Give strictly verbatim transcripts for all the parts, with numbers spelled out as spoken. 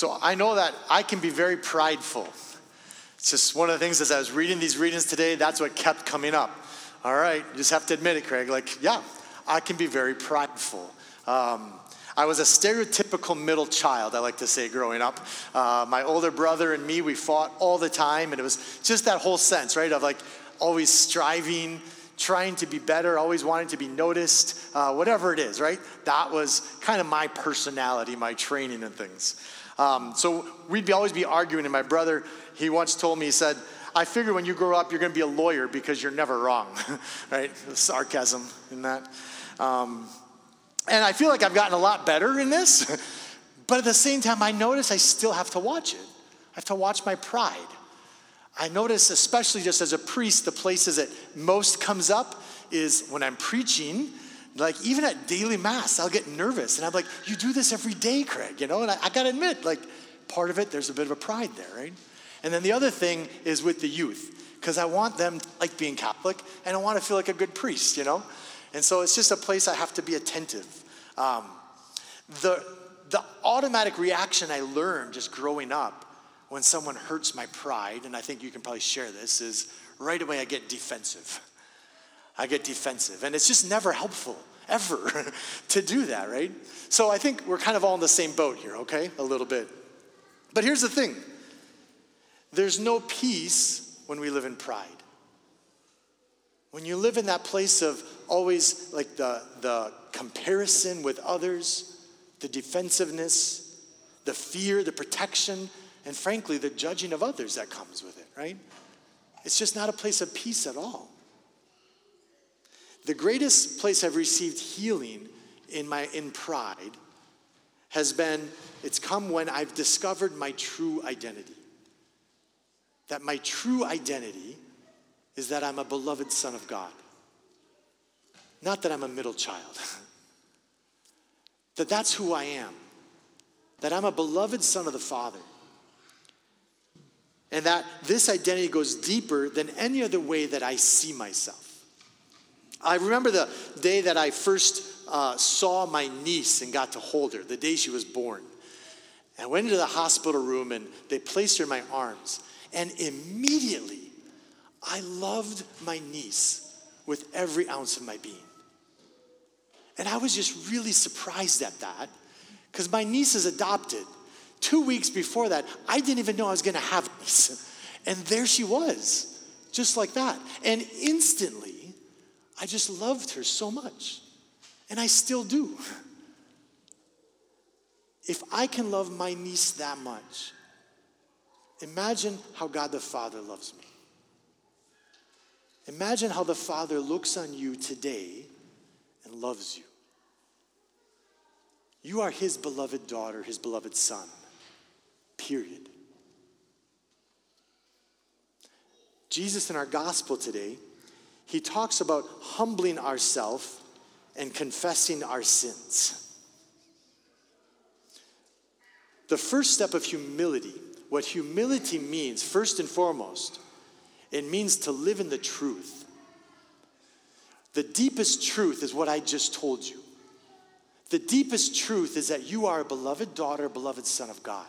So I know that I can be very prideful. It's just one of the things as I was reading these readings today, that's what kept coming up. All right, you just have to admit it, Craig. Like, yeah, I can be very prideful. Um, I was a stereotypical middle child, I like to say, growing up. Uh, my older brother and me, we fought all the time, and it was just that whole sense, right, of like always striving, trying to be better, always wanting to be noticed, uh, whatever it is, right? That was kind of my personality, my training and things. Um, so we'd be, always be arguing, and my brother, he once told me, he said, I figure when you grow up, you're going to be a lawyer because you're never wrong, right? Sarcasm in that. Um, and I feel like I've gotten a lot better in this, but at the same time, I notice I still have to watch it. I have to watch my pride. I notice, especially just as a priest, the places that most comes up is when I'm preaching. Like, even at daily mass, I'll get nervous. And I'm like, you do this every day, Craig, you know? And I, I got to admit, like, part of it, there's a bit of a pride there, right? And then the other thing is with the youth, because I want them to like being Catholic, and I want to feel like a good priest, you know? And so it's just a place I have to be attentive. Um, the, the automatic reaction I learned just growing up when someone hurts my pride, and I think you can probably share this, is right away I get defensive. I get defensive. And it's just never helpful, ever, to do that, right? So I think we're kind of all in the same boat here, okay? A little bit. But here's the thing. There's no peace when we live in pride. When you live in that place of always like the, the comparison with others, the defensiveness, the fear, the protection, and frankly, the judging of others that comes with it, right? It's just not a place of peace at all. The greatest place I've received healing in my in pride has been, it's come when I've discovered my true identity. That my true identity is that I'm a beloved son of God. Not that I'm a middle child. That that's who I am. That I'm a beloved son of the Father. And that this identity goes deeper than any other way that I see myself. I remember the day that I first uh, saw my niece and got to hold her, the day she was born. I went into the hospital room and they placed her in my arms. And immediately, I loved my niece with every ounce of my being. And I was just really surprised at that because my niece is adopted. Two weeks before that, I didn't even know I was going to have a niece. And there she was, just like that. And instantly, I just loved her so much. And I still do. If I can love my niece that much, imagine how God the Father loves me. Imagine how the Father looks on you today and loves you. You are his beloved daughter, his beloved son. Period. Jesus in our gospel today, he talks about humbling ourselves and confessing our sins. The first step of humility, what humility means, first and foremost, it means to live in the truth. The deepest truth is what I just told you. The deepest truth is that you are a beloved daughter, a beloved son of God.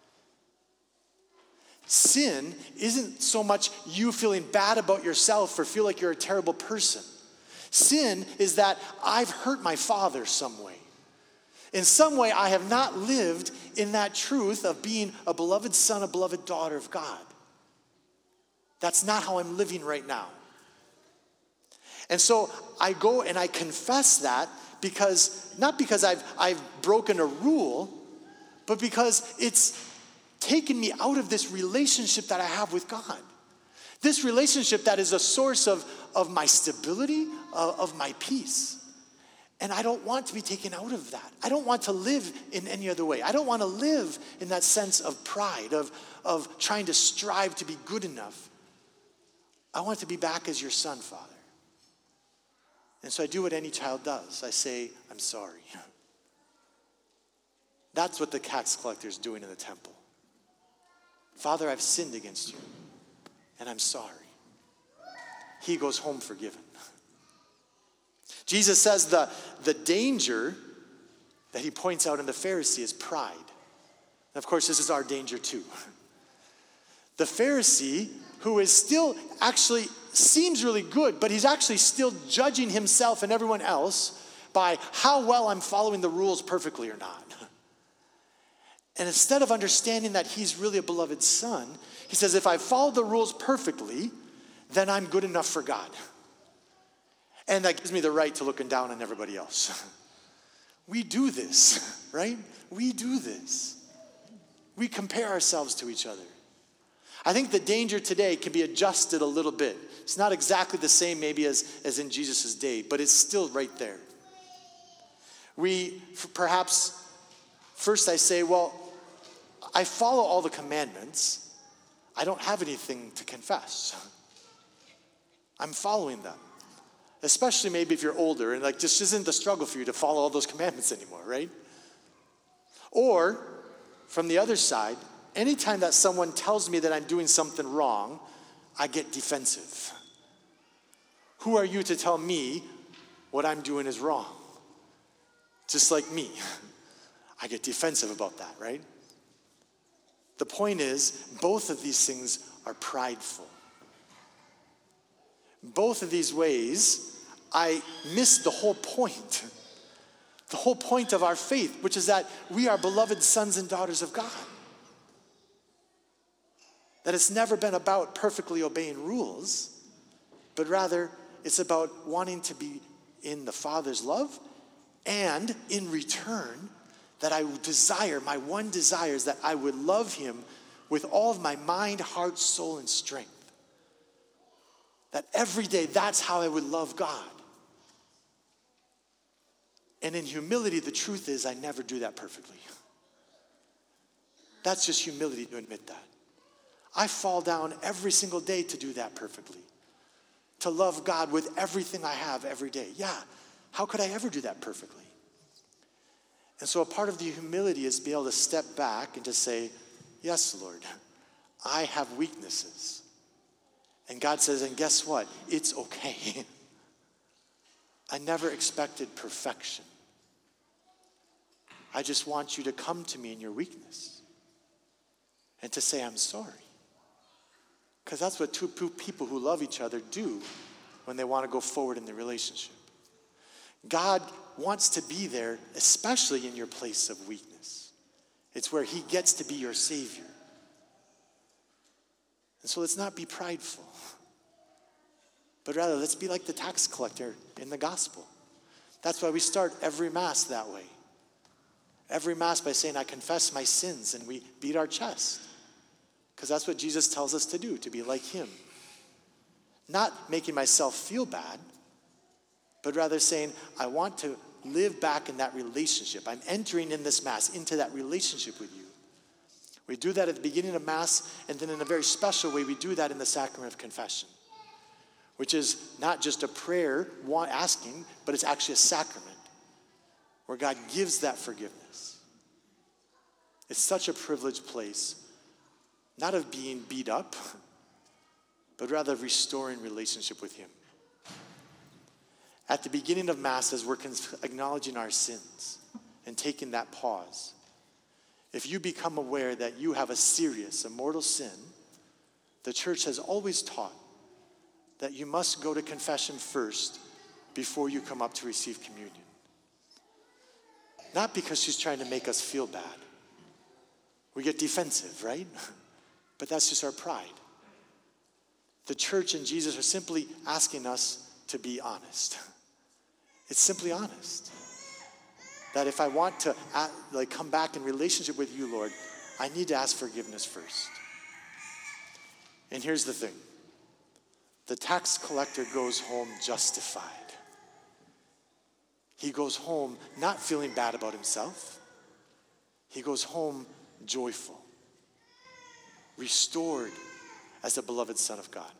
Sin isn't so much you feeling bad about yourself or feel like you're a terrible person. Sin is that I've hurt my Father some way. In some way, I have not lived in that truth of being a beloved son, a beloved daughter of God. That's not how I'm living right now. And so I go and I confess that because, not because I've, I've broken a rule, but because it's taken me out of this relationship that I have with God. This relationship that is a source of, of my stability, of, of my peace. And I don't want to be taken out of that. I don't want to live in any other way. I don't want to live in that sense of pride, of, of trying to strive to be good enough. I want to be back as your son, Father. And so I do what any child does. I say, I'm sorry. That's what the tax collector is doing in the temple. Father, I've sinned against you, and I'm sorry. He goes home forgiven. Jesus says the, the danger that he points out in the Pharisee is pride. And of course, this is our danger too. The Pharisee, who is still actually seems really good, but he's actually still judging himself and everyone else by how well I'm following the rules perfectly or not. And instead of understanding that he's really a beloved son, he says, if I follow the rules perfectly, then I'm good enough for God. And that gives me the right to looking down on everybody else. We do this, right? We do this. We compare ourselves to each other. I think the danger today can be adjusted a little bit. It's not exactly the same maybe as, as in Jesus' day, but it's still right there. We perhaps, first I say, well, I follow all the commandments. I don't have anything to confess. I'm following them. Especially maybe if you're older and like just isn't the struggle for you to follow all those commandments anymore, right? Or from the other side, anytime that someone tells me that I'm doing something wrong, I get defensive. Who are you to tell me what I'm doing is wrong? Just like me. I get defensive about that, right? The point is, both of these things are prideful. Both of these ways, I miss the whole point. The whole point of our faith, which is that we are beloved sons and daughters of God. That it's never been about perfectly obeying rules, but rather it's about wanting to be in the Father's love, and in return, that I desire, my one desire is that I would love him with all of my mind, heart, soul, and strength. That every day, that's how I would love God. And in humility, the truth is I never do that perfectly. That's just humility to admit that. I fall down every single day to do that perfectly. To love God with everything I have every day. Yeah, how could I ever do that perfectly? And so a part of the humility is to be able to step back and to say, yes, Lord, I have weaknesses. And God says, and guess what? It's okay. I never expected perfection. I just want you to come to me in your weakness and to say, I'm sorry. Because that's what two people who love each other do when they want to go forward in the relationship. God wants to be there, especially in your place of weakness. It's where he gets to be your Savior. And so let's not be prideful, but rather let's be like the tax collector in the gospel. That's why we start every Mass that way. Every Mass by saying, I confess my sins, and we beat our chest. Because that's what Jesus tells us to do, to be like him. Not making myself feel bad, but rather saying, I want to live back in that relationship. I'm entering in this Mass into that relationship with you. We do that at the beginning of Mass, and then in a very special way, we do that in the sacrament of confession, which is not just a prayer asking, but it's actually a sacrament where God gives that forgiveness. It's such a privileged place, not of being beat up, but rather of restoring relationship with him. At the beginning of Mass, as we're acknowledging our sins and taking that pause, if you become aware that you have a serious, a mortal sin, the church has always taught that you must go to confession first before you come up to receive communion. Not because she's trying to make us feel bad. We get defensive, right? But that's just our pride. The church and Jesus are simply asking us to be honest. It's simply honest. That if I want to act, like come back in relationship with you, Lord, I need to ask forgiveness first. And here's the thing. The tax collector goes home justified. He goes home not feeling bad about himself. He goes home joyful, restored as a beloved son of God.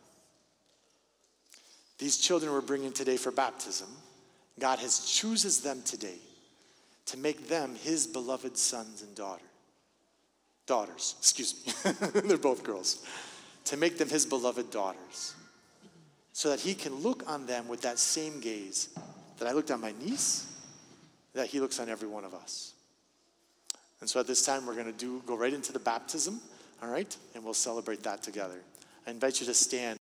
These children we're bringing today for baptism, God has chooses them today to make them his beloved sons and daughter. Daughters, excuse me. They're both girls. To make them his beloved daughters. So that he can look on them with that same gaze that I looked on my niece, that he looks on every one of us. And so at this time, we're going to do go right into the baptism, all right? And we'll celebrate that together. I invite you to stand.